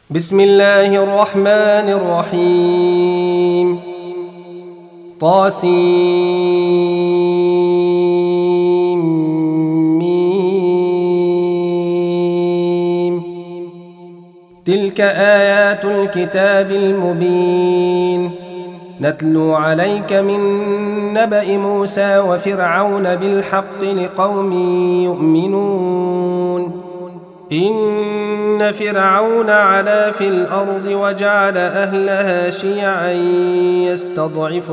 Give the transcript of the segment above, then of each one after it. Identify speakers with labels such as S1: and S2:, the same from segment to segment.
S1: بسم الله الرحمن الرحيم طاسيم. تلك آيات الكتاب المبين نتلو عليك من نبأ موسى وفرعون بالحق لقوم يؤمنون. إن فرعون علا في الأرض وجعل أهلها شيعا يستضعف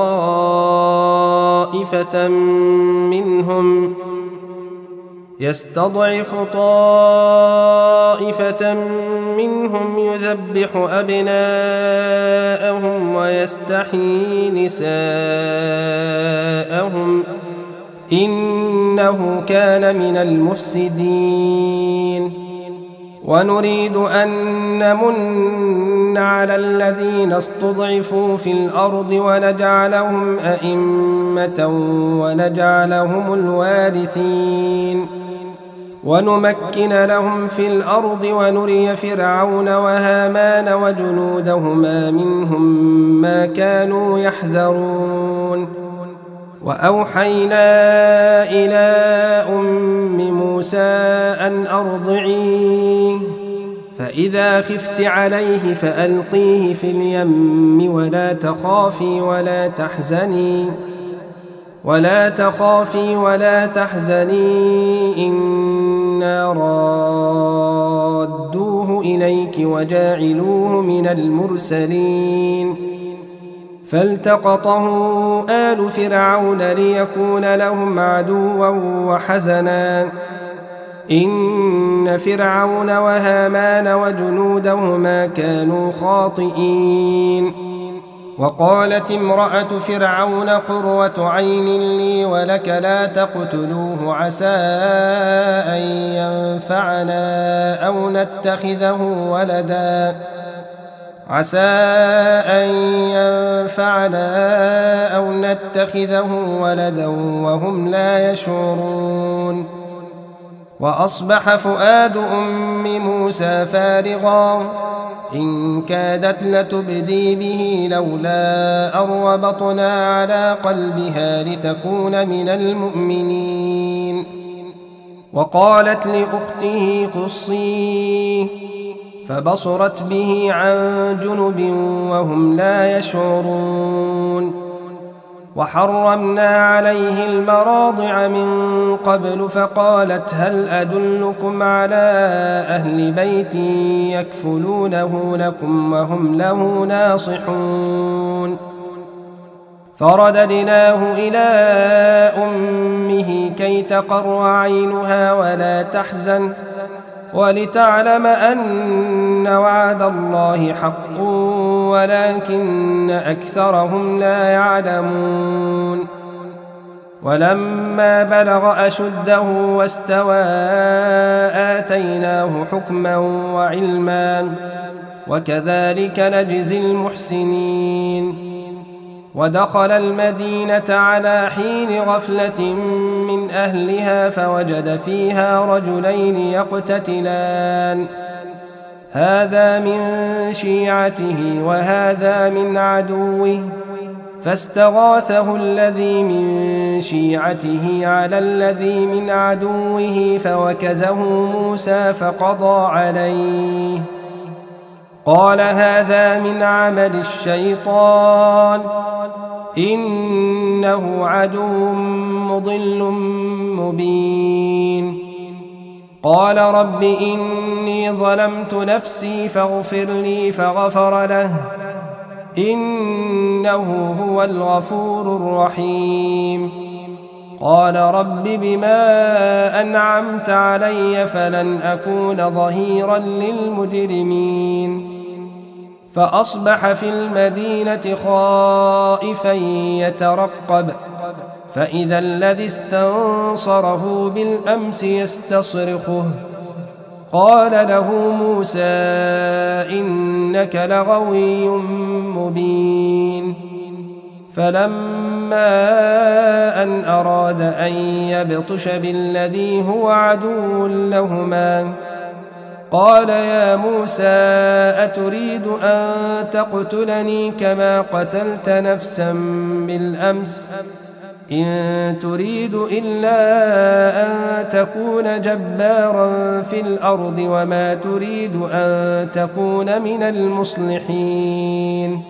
S1: طائفة منهم يذبح أبناءهم ويستحيي نساءهم إنه كان من المفسدين. ونريد أن نمن على الذين استضعفوا في الأرض ونجعلهم أئمة ونجعلهم الوارثين ونمكن لهم في الأرض ونري فرعون وهامان وجنودهما منهم ما كانوا يحذرون. وأوحينا إلى أم موسى أن أرضعيه فإذا خفت عليه فألقيه في اليم ولا تخافي ولا تحزني إنا رادوه إليك وجاعلوه من المرسلين. فالتقطه آل فرعون ليكون لهم عدوا وحزنا إن فرعون وهامان وجنودهما كانوا خاطئين. وقالت امرأة فرعون قرة عين لي ولك لا تقتلوه عسى أن ينفعنا أو نتخذه ولدا وهم لا يشعرون. وأصبح فؤاد أم موسى فارغا إن كادت لتبدي به لولا أن ربطنا على قلبها لتكون من المؤمنين. وقالت لأخته قصيه فبصرت به عن جنب وهم لا يشعرون. وحرمنا عليه المراضع من قبل فقالت هل أدلكم على أهل بيت يكفلونه لكم وهم له ناصحون. فرددناه إلى أمه كي تقر عينها ولا تحزن ولتعلم أن وعد الله حق ولكن أكثرهم لا يعلمون. ولما بلغ أشده واستوى آتيناه حكما وعلما وكذلك نجزي المحسنين. ودخل المدينة على حين غفلة من أهلها فوجد فيها رجلين يقتتلان هذا من شيعته وهذا من عدوه فاستغاثه الذي من شيعته على الذي من عدوه فوكزه موسى فقضى عليه قال هذا من عمل الشيطان إنه عدو مضل مبين. قال رب إني ظلمت نفسي فاغفر لي فغفر له إنه هو الغفور الرحيم. قال رب بما أنعمت علي فلن أكون ظهيرا للمجرمين. فأصبح في المدينة خائفا يترقب فإذا الذي استنصره بالأمس يستصرخه قال له موسى إنك لغوي مبين. فلما أن أراد أن يبطش بالذي هو عدو لهما قال يا موسى أتريد أن تقتلني كما قتلت نفسا بالأمس إن تريد إلا أن تكون جبارا في الأرض وما تريد أن تكون من المصلحين.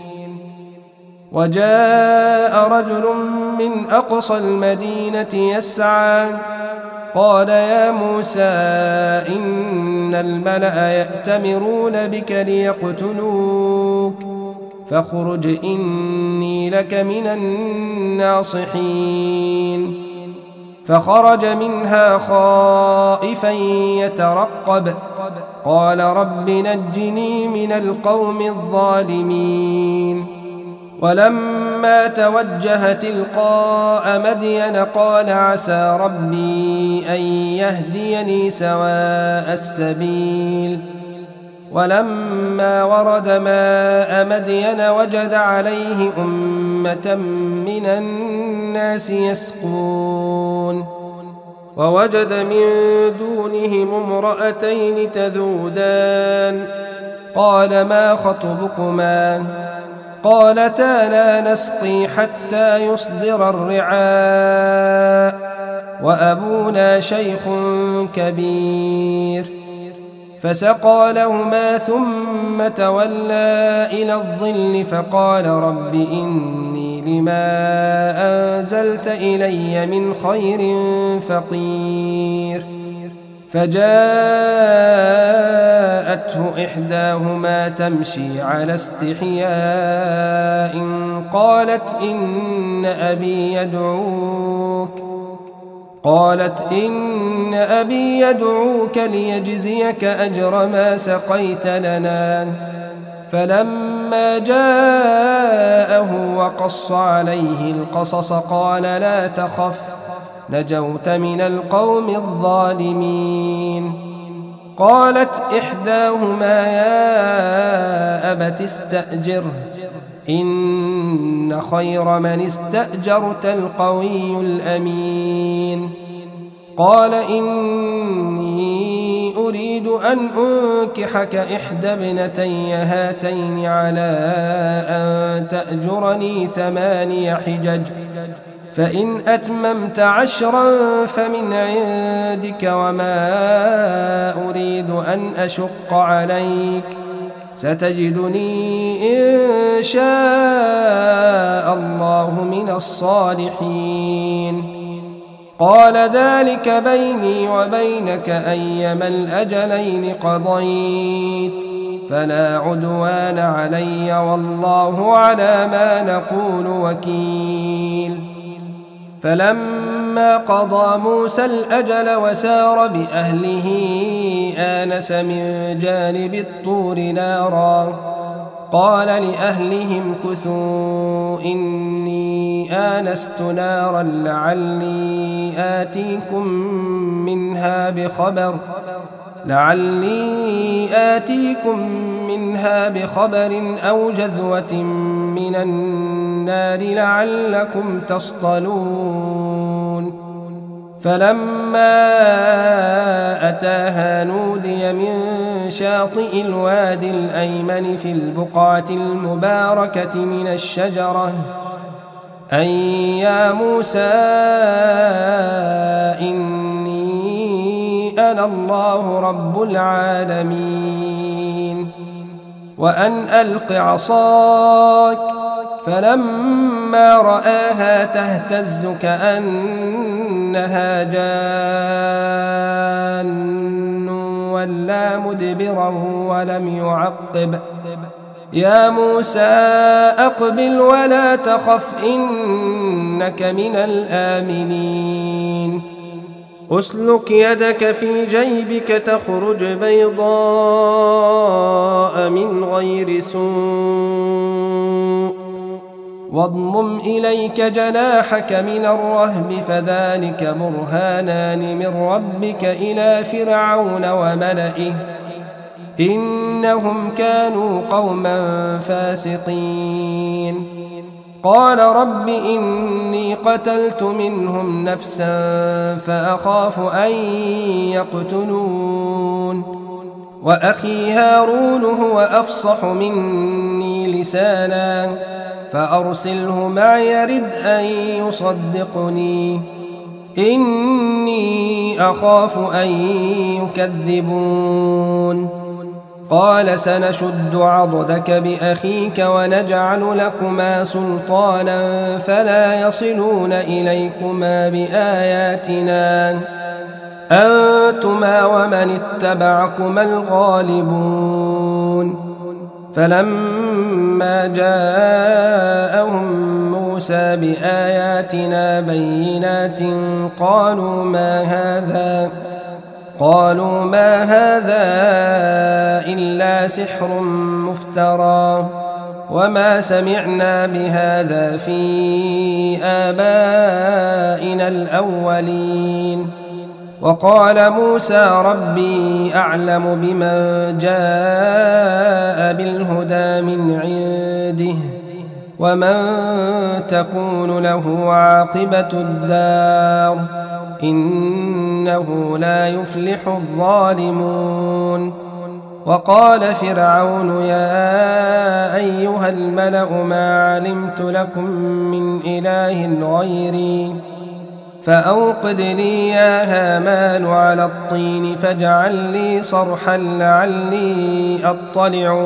S1: وجاء رجل من أقصى المدينة يسعى قال يا موسى إن الملأ يأتمرون بك ليقتلوك فاخرج إني لك من الناصحين. فخرج منها خائفا يترقب قال رب نجني من القوم الظالمين. ولما توجه تلقاء مدين قال عسى ربي أن يهديني سواء السبيل. ولما ورد ماء مدين وجد عليه أمة من الناس يسقون ووجد من دونهم امرأتين تذودان قال ما خطبكما قالتا لا نسقي حتى يصدر الرعاء وأبونا شيخ كبير. فسقى لهما ثم تولى إلى الظل فقال رب إني لما أنزلت إلي من خير فقير. فجاءته إحداهما تمشي على استحياء قالت إن أبي يدعوك ليجزيك أجر ما سقيت لنا. فلما جاءه وقص عليه القصص قال لا تخف نجوت من القوم الظالمين. قالت إحداهما يا أبت استأجره إن خير من استأجرت القوي الأمين. قال إني أريد أن أنكحك إحدى ابنتي هاتين على أن تأجرني 8 حجج فإن أتممت 10 فمن عندك وما أريد أن أشق عليك ستجدني إن شاء الله من الصالحين. قال ذلك بيني وبينك أيما الأجلين قضيت فلا عدوان علي والله على ما نقول وكيل. فلما قضى موسى الأجل وسار بأهله آنس من جانب الطور نارا قال لأهلهم كثوا إني آنست نارا لعلي آتيكم منها بخبر أو جذوة من النار لعلكم تصطلون. فلما أتاها نودي من شاطئ الوادي الأيمن في البقعة المباركة من الشجرة أن يا موسى إني أنا الله رب العالمين وأن ألق عصاك. فلما رآها تهتز كأنها جان ولا مدبرا ولم يعقب. يا موسى أقبل ولا تخف إنك من الآمنين. أسلك يدك في جيبك تخرج بيضاء من غير سوء واضمم إليك جناحك من الرهب فذلك برهانان من ربك إلى فرعون وملئه إنهم كانوا قوما فاسقين. قال رب إني قتلت منهم نفسا فأخاف أن يقتلون وأخي هارون هو أفصح مني لسانا فأرسله معي يرد أن يصدقني إني أخاف أن يكذبون قال سنشد عضدك بأخيك ونجعل لكما سلطانا فلا يصلون إليكما بآياتنا أنتما ومن اتبعكما الغالبون فلما جاءهم موسى بآياتنا بينات قالوا ما هذا إلا سحر مفترى وما سمعنا بهذا في آبائنا الأولين وقال موسى ربي أعلم بمن جاء بالهدى من عنده ومن تكون له عاقبة الدار إنه لا يفلح الظالمون وقال فرعون يا أيها الملأ ما علمت لكم من إله غيري فأوقد لي يا هامان على الطين فاجعل لي صرحا لعلي أطلع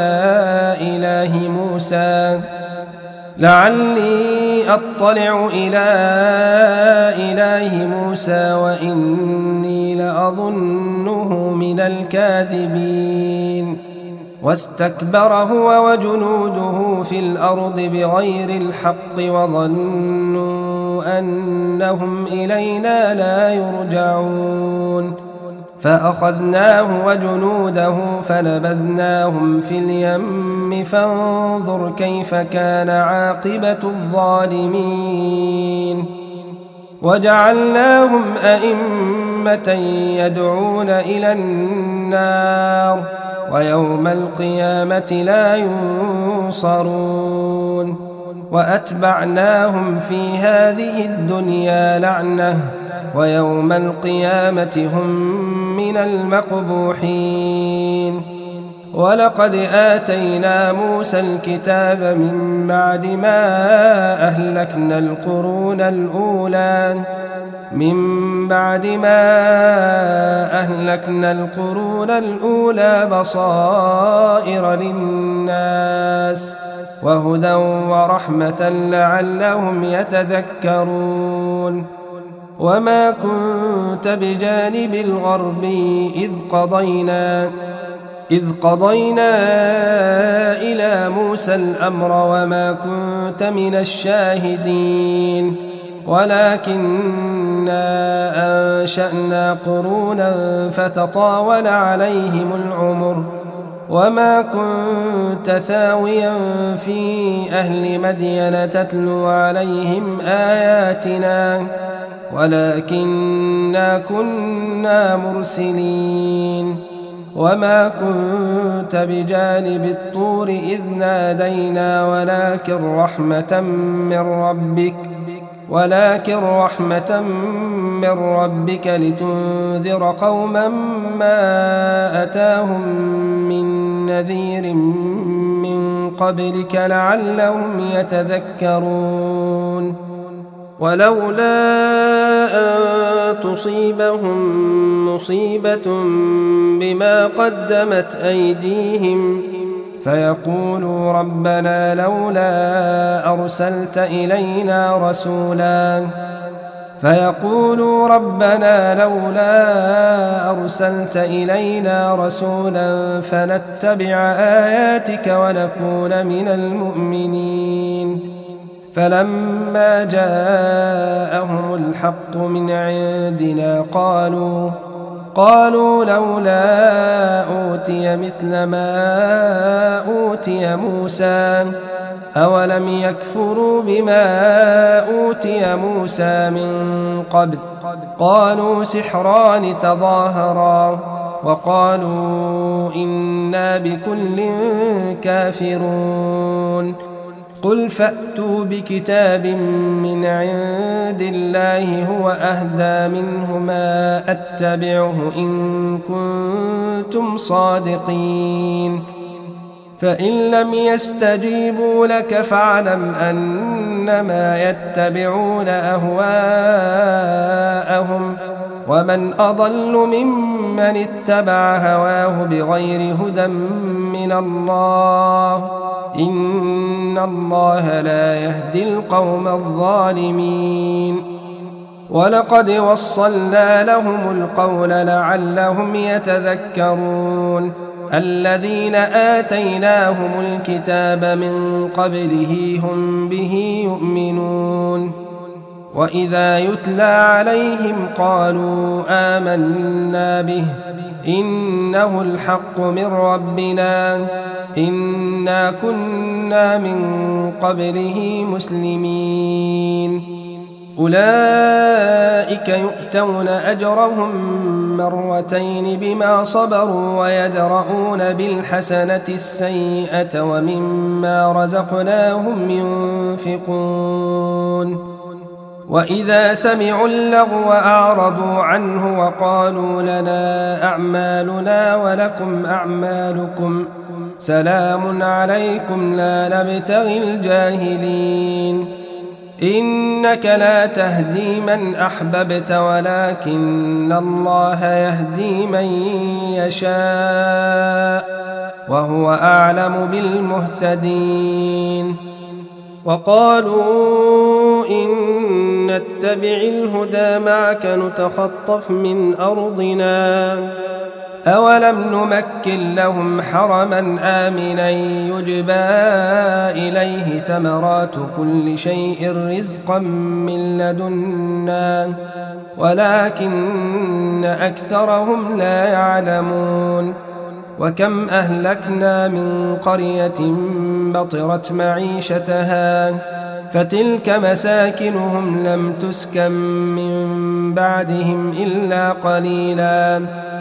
S1: إلى إله موسى وإني لأظنه من الكاذبين واستكبر هو وجنوده في الأرض بغير الحق وظنوا أنهم إلينا لا يرجعون فأخذناه وجنوده فنبذناهم في اليم فانظر كيف كان عاقبة الظالمين وجعلناهم أئمة يدعون إلى النار ويوم القيامة لا ينصرون وأتبعناهم في هذه الدنيا لعنة ويوم القيامة هم من المقبوحين ولقد آتينا موسى الكتاب من بعد ما أهلكنا القرون الأولى بصائر للناس وهدى ورحمة لعلهم يتذكرون وما كنت بجانب الغرب إذ قضينا إلى موسى الأمر وما كنت من الشاهدين ولكننا أنشأنا قرونا فتطاول عليهم العمر وما كنت ثاويا في أهل مدين تتلو عليهم آياتنا ولكننا كنا مرسلين وما كنت بجانب الطور إذ نادينا ولكن رحمة من ربك لتنذر قوما ما أتاهم من نذير من قبلك لعلهم يتذكرون ولولا أن تصيبهم مصيبة بما قدمت أيديهم فيقولوا ربنا لولا أرسلت إلينا رسولا فنتبع آياتك ونكون من المؤمنين فلما جاءهم الحق من عندنا قالوا لولا أوتي مثل ما أوتي موسى أولم يكفروا بما أوتي موسى من قبل قالوا سحران تظاهرا وقالوا إنا بكل كافرون قل فأتوا بكتاب من عند الله هو أهدى منه ما أتبعه إن كنتم صادقين فإن لم يستجيبوا لك فاعلم أنما يتبعون أهواءهم ومن أضل ممن اتبع هواه بغير هدى من الله إن الله لا يهدي القوم الظالمين ولقد وصلنا لهم القول لعلهم يتذكرون الذين آتيناهم الكتاب من قبله هم به يؤمنون وإذا يتلى عليهم قالوا آمنا به إنه الحق من ربنا إنا كنا من قبله مسلمين أولئك يؤتون أجرهم مرتين بما صبروا ويدرؤون بالحسنة السيئة ومما رزقناهم ينفقون وإذا سمعوا اللغو أعرضوا عنه وقالوا لنا أعمالنا ولكم أعمالكم سلام عليكم لا نبتغي الجاهلين إنك لا تهدي من أحببت ولكن الله يهدي من يشاء وهو أعلم بالمهتدين وقالوا إن نتبع الهدى معك نتخطف من أرضنا أولم نمكن لهم حرما آمنا يجبى إليه ثمرات كل شيء رزقا من لدنا ولكن أكثرهم لا يعلمون وكم أهلكنا من قرية بطرت معيشتها فتلك مساكنهم لم تسكن من بعدهم إلا قليلا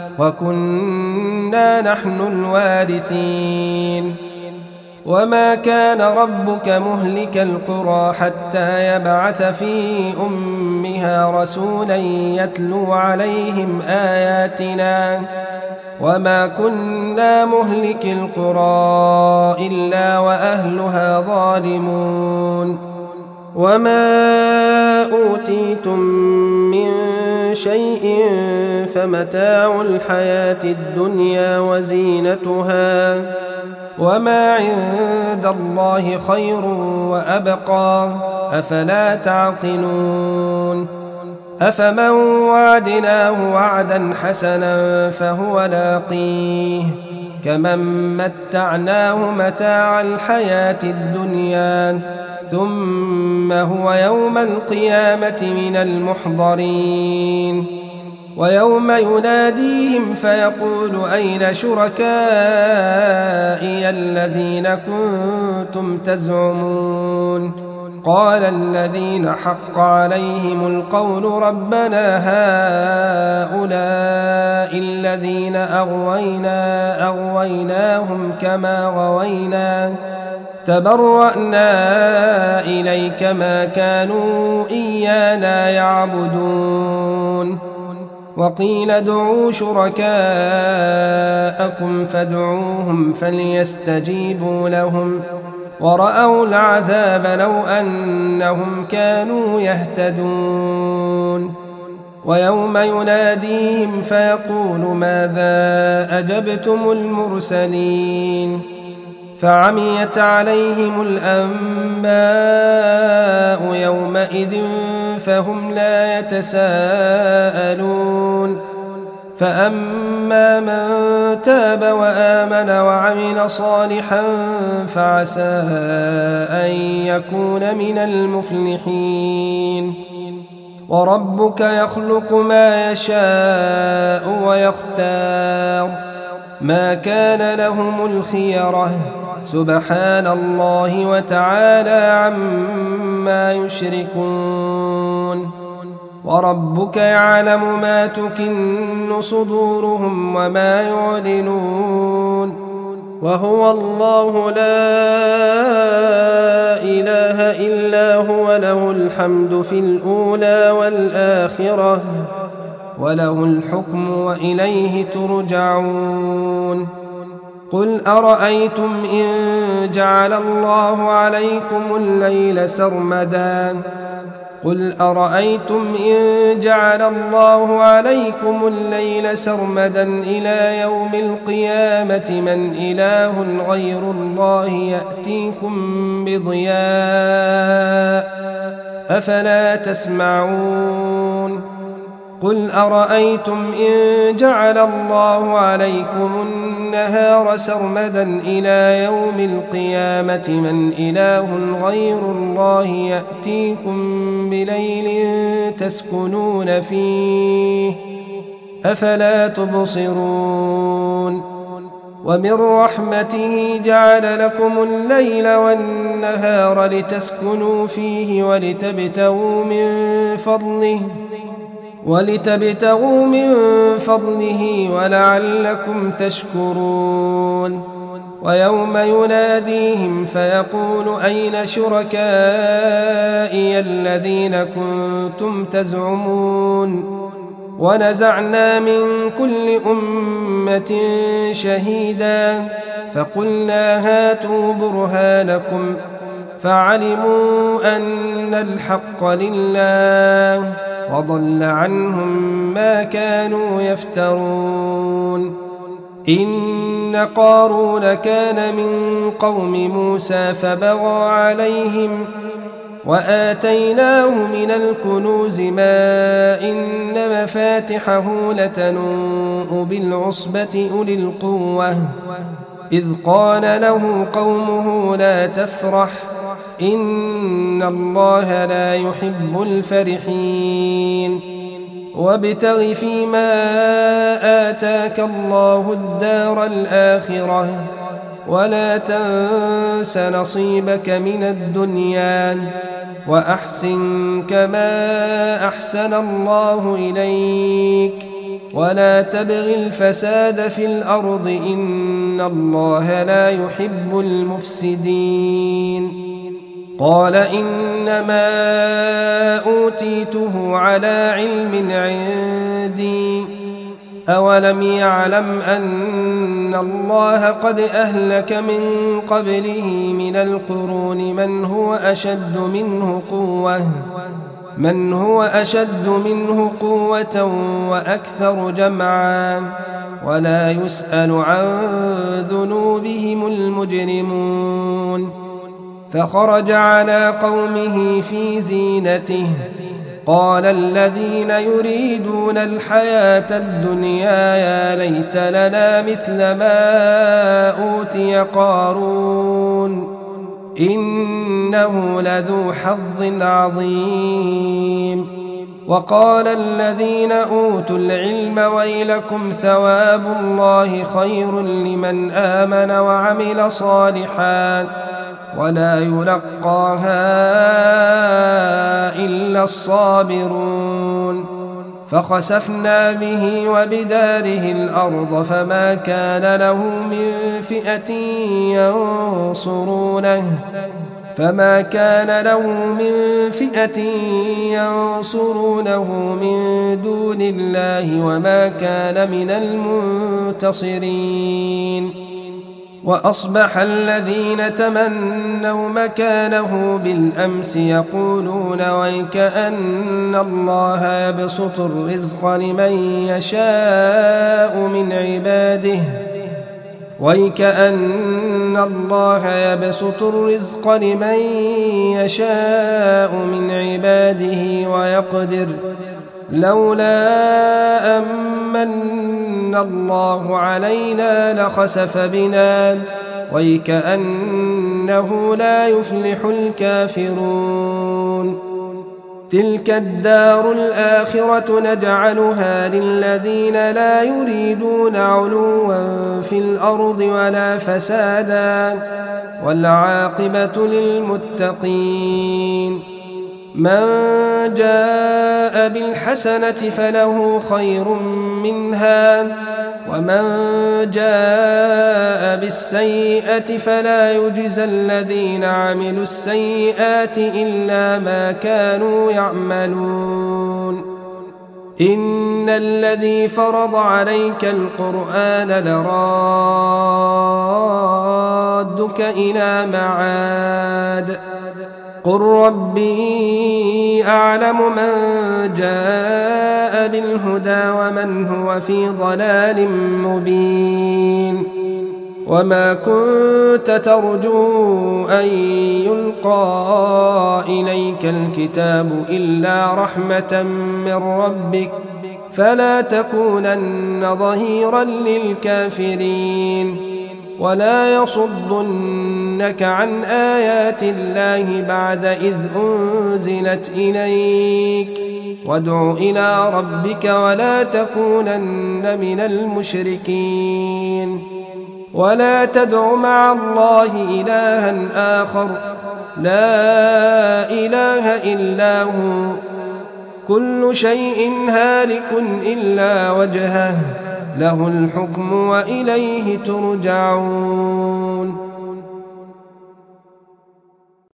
S1: وكنا نحن الوارثين وما كان ربك مهلك القرى حتى يبعث في أمها رسولا يتلو عليهم آياتنا وما كنا مهلك القرى إلا وأهلها ظالمون وما أوتيتم من شيء فمتاع الحياة الدنيا وزينتها وما عند الله خير وأبقى أفلا تعقلون أفمن وعدناه وعدا حسنا فهو لاقيه كمن متعناه متاع الحياة الدنيا ثم هو يوم القيامة من المحضرين ويوم يناديهم فيقول أين شركائي الذين كنتم تزعمون قال الذين حق عليهم القول ربنا هؤلاء الذين أغويناهم كما غوينا تبرأنا إليك ما كانوا إيانا يعبدون وقيل ادعوا شركاءكم فادعوهم فليستجيبوا لهم ورأوا العذاب لو أنهم كانوا يهتدون ويوم يناديهم فيقول ماذا أجبتم المرسلين فعميت عليهم الأنباء يومئذ فهم لا يتساءلون فأما من تاب وآمن وعمل صالحا فعسى أن يكون من المفلحين وربك يخلق ما يشاء ويختار ما كان لهم الخيرة سبحان الله وتعالى عما يشركون وربك يعلم ما تكن صدورهم وما يعلنون وهو الله لا إله إلا هو له الحمد في الأولى والآخرة وله الحكم وإليه ترجعون قل أرأيتم إن جعل الله عليكم الليل سرمدا إلى يوم القيامة من إله غير الله يأتيكم بضياء أفلا تسمعون قل أرأيتم إن جعل الله عليكم النهار سرمدا إلى يوم القيامة من إله غير الله يأتيكم بليل تسكنون فيه أفلا تبصرون ومن رحمته جعل لكم الليل والنهار لتسكنوا فيه ولتبتغوا من فضله ولعلكم تشكرون ويوم يناديهم فيقول أين شركائي الذين كنتم تزعمون ونزعنا من كل أمة شهيدا فقلنا هاتوا برهانكم فعلموا أن الحق لله وضل عنهم ما كانوا يفترون إن قارون كان من قوم موسى فبغى عليهم وآتيناه من الكنوز ما إن مفاتحه لتنوء بالعصبة أولي القوة إذ قال له قومه لا تفرح إن الله لا يحب الفرحين وابتغ فيما آتاك الله الدار الآخرة ولا تنس نصيبك من الدنيا وأحسن كما أحسن الله إليك ولا تبغ الفساد في الأرض إن الله لا يحب المفسدين قال إنما أوتيته على علم عندي أولم يعلم أن الله قد أهلك من قبله من القرون من هو أشد منه قوة وأكثر جمعا ولا يسأل عن ذنوبهم المجرمون فخرج على قومه في زينته قال الذين يريدون الحياة الدنيا يا ليت لنا مثل ما أوتي قارون إنه لذو حظ عظيم وقال الذين أوتوا العلم ويلكم ثواب الله خير لمن آمن وعمل صالحا ولا يلقاها إلا الصابرون فخسفنا به وبداره الأرض فما كان له من فئة ينصرونه من دون الله وما كان من المنتصرين وأصبح الذين تمنوا مكانه بالأمس يقولون ويكأن الله يبسط الرزق لمن يشاء من عباده ويقدر لولا أمن الله علينا لخسف بنا ويكأنه لا يفلح الكافرون تلك الدار الآخرة نجعلها للذين لا يريدون علوا في الأرض ولا فسادا والعاقبة للمتقين من جاء بالحسنة فله خير منها ومن جاء بالسيئة فلا يجزى الذين عملوا السيئات إلا ما كانوا يعملون إن الذي فرض عليك القرآن لرادك إلى معاد قل ربي أعلم من جاء بالهدى ومن هو في ضلال مبين وما كنت ترجو أن يلقى إليك الكتاب إلا رحمة من ربك فلا تكونن ظهيرا للكافرين ولا يصدنك عن آيات الله بعد إذ أنزلت إليك وادع إلى ربك ولا تكونن من المشركين ولا تدع مع الله إلها آخر لا إله إلا هو كل شيء هالك إلا وجهه له الحكم وإليه ترجعون